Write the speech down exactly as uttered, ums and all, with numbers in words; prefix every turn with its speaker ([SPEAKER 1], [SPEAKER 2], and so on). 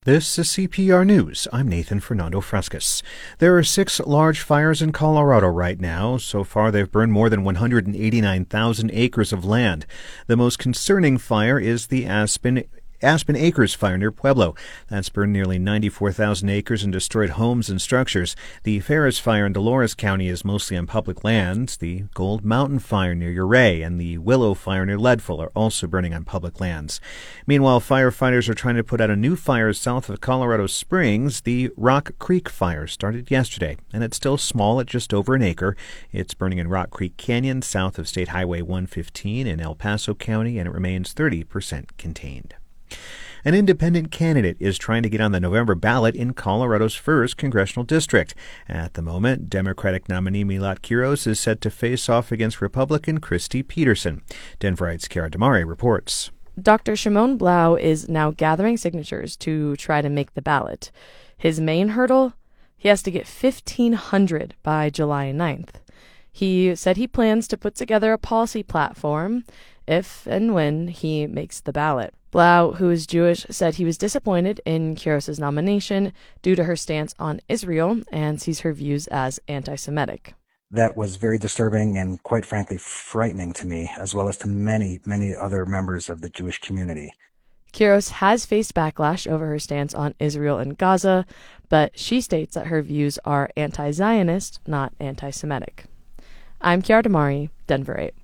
[SPEAKER 1] This is C P R News. I'm Nathan Fernando Frescas. There are six large fires in Colorado right now. So far, they've burned more than one hundred eighty-nine thousand acres of land. The most concerning fire is the Aspen Aspen Acres fire near Pueblo. That's burned nearly ninety-four thousand acres and destroyed homes and structures. The Ferris fire in Dolores County is mostly on public lands. The Gold Mountain fire near Ouray and the Willow fire near Leadville are also burning on public lands. Meanwhile, firefighters are trying to put out a new fire south of Colorado Springs. The Rock Creek fire started yesterday, and it's still small at just over an acre. It's burning in Rock Creek Canyon south of State Highway one fifteen in El Paso County, and it remains thirty percent contained. An independent candidate is trying to get on the November ballot in Colorado's first congressional district. At the moment, Democratic nominee Milat Quiros is set to face off against Republican Christy Peterson. Denverite's Cara Damari reports.
[SPEAKER 2] Doctor Shimon Blau is now gathering signatures to try to make the ballot. His main hurdle? He has to get fifteen hundred by July ninth. He said he plans to put together a policy platform if and when he makes the ballot. Blau, who is Jewish, said he was disappointed in Quiros' nomination due to her stance on Israel and sees her views as anti-Semitic.
[SPEAKER 3] That was very disturbing and, quite frankly, frightening to me, as well as to many, many other members of the Jewish community.
[SPEAKER 2] Quiros has faced backlash over her stance on Israel and Gaza, but she states that her views are anti-Zionist, not anti-Semitic. I'm Cara Damari, Denver eight.